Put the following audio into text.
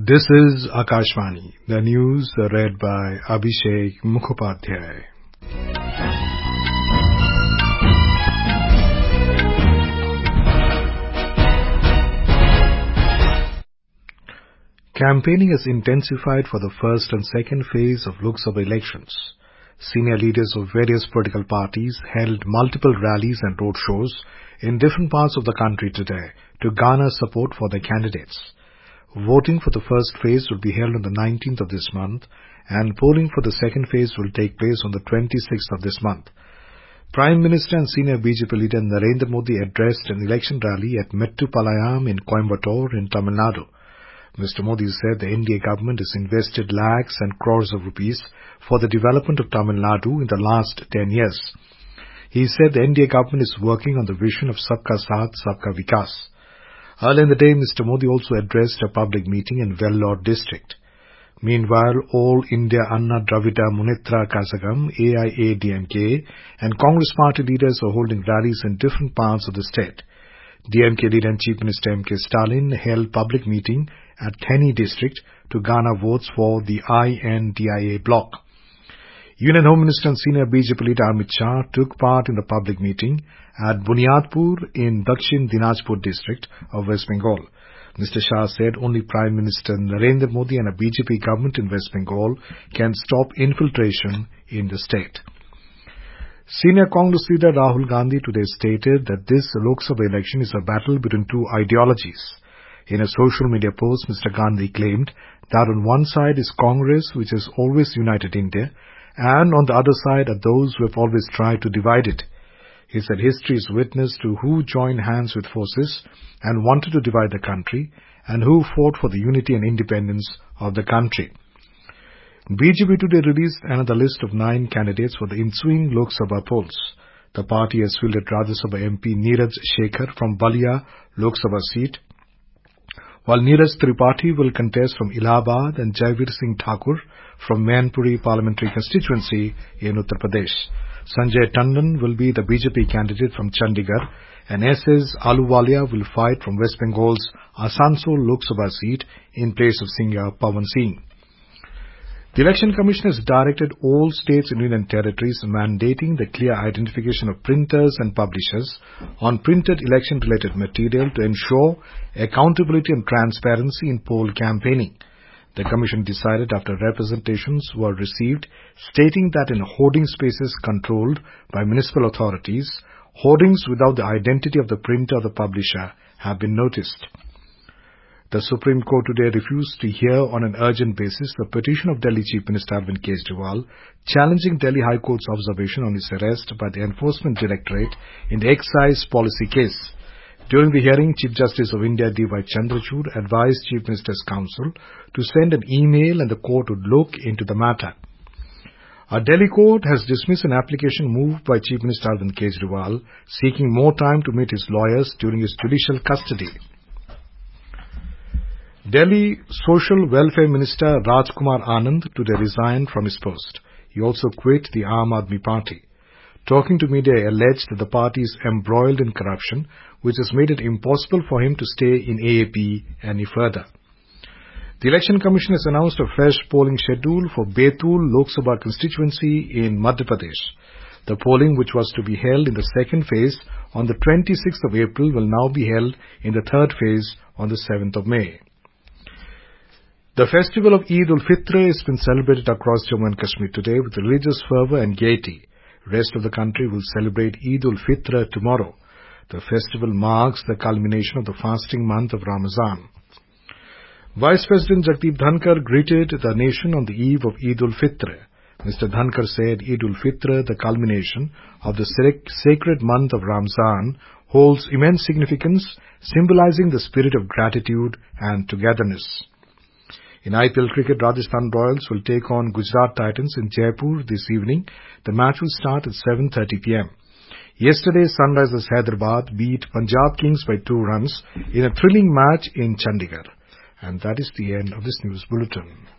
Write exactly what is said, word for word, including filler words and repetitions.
This is Akashvani. The news read by Abhishek Mukhopadhyay. Campaigning has intensified for the first and second phase of Lok Sabha elections. Senior leaders of various political parties held multiple rallies and roadshows in different parts of the country today to garner support for their candidates. Voting for the first phase will be held on the nineteenth of this month, and polling for the second phase will take place on the twenty-sixth of this month. Prime Minister and senior B J P leader Narendra Modi addressed an election rally at Mettupalayam in Coimbatore in Tamil Nadu. Mister Modi said the N D A government has invested lakhs and crores of rupees for the development of Tamil Nadu in the last ten years. He said the N D A government is working on the vision of Sabka Saath, Sabka Vikas. Earlier in the day, Mister Modi also addressed a public meeting in Vellore district. Meanwhile, All India Anna Dravida Munnetra Kazhagam, A I A D M K, and Congress party leaders are holding rallies in different parts of the state. D M K leader and Chief Minister M K Stalin held public meeting at Theni district to garner votes for the I N D I A bloc. Union Home Minister and senior B J P leader Amit Shah took part in the public meeting at Bunyadpur in Dakshin Dinajpur district of West Bengal. Mister Shah said only Prime Minister Narendra Modi and a B J P government in West Bengal can stop infiltration in the state. Senior Congress leader Rahul Gandhi today stated that this Lok Sabha election is a battle between two ideologies. In a social media post, Mister Gandhi claimed that on one side is Congress, which has always united India, and on the other side are those who have always tried to divide it. He said history is witness to who joined hands with forces and wanted to divide the country, and who fought for the unity and independence of the country. B J P today released another list of nine candidates for the ensuing Lok Sabha polls. The party has fielded Rajya Sabha M P Neeraj Shekhar from Balia Lok Sabha seat, while Neeraj Tripathi will contest from Allahabad and Jaivir Singh Thakur from Mainpuri parliamentary constituency in Uttar Pradesh. Sanjay Tandon will be the B J P candidate from Chandigarh, and S S Ahluwalia will fight from West Bengal's Asansol Lok Sabha seat in place of singer Pawan Singh. The Election Commission has directed all states and union territories mandating the clear identification of printers and publishers on printed election-related material to ensure accountability and transparency in poll campaigning. The Commission decided after representations were received stating that in hoarding spaces controlled by municipal authorities, hoardings without the identity of the printer or the publisher have been noticed. The Supreme Court today refused to hear on an urgent basis the petition of Delhi Chief Minister Arvind Kejriwal challenging Delhi High Court's observation on his arrest by the Enforcement Directorate in the excise policy case. During the hearing, Chief Justice of India D Y Chandrachud advised Chief Minister's Counsel to send an email and the court would look into the matter. A Delhi court has dismissed an application moved by Chief Minister Arvind Kejriwal seeking more time to meet his lawyers during his judicial custody. Delhi Social Welfare Minister Rajkumar Anand today resigned from his post. He also quit the Aam Aadmi Party. Talking to media, he alleged that the party is embroiled in corruption, which has made it impossible for him to stay in A A P any further. The Election Commission has announced a fresh polling schedule for Betul Lok Sabha constituency in Madhya Pradesh. The polling, which was to be held in the second phase on the twenty-sixth of April, will now be held in the third phase on the seventh of May. The festival of Eid ul-Fitr has been celebrated across Jammu and Kashmir today with religious fervour and gaiety. Rest of the country will celebrate Eid ul-Fitr tomorrow. The festival marks the culmination of the fasting month of Ramadan. Vice President Jagdeep Dhankar greeted the nation on the eve of Eid ul-Fitr. Mister Dhankar said Eid ul-Fitr, the culmination of the sacred month of Ramadan, holds immense significance, symbolizing the spirit of gratitude and togetherness. In I P L cricket, Rajasthan Royals will take on Gujarat Titans in Jaipur this evening. The match will start at seven thirty p m Yesterday, Sunrisers Hyderabad beat Punjab Kings by two runs in a thrilling match in Chandigarh. And that is the end of this news bulletin.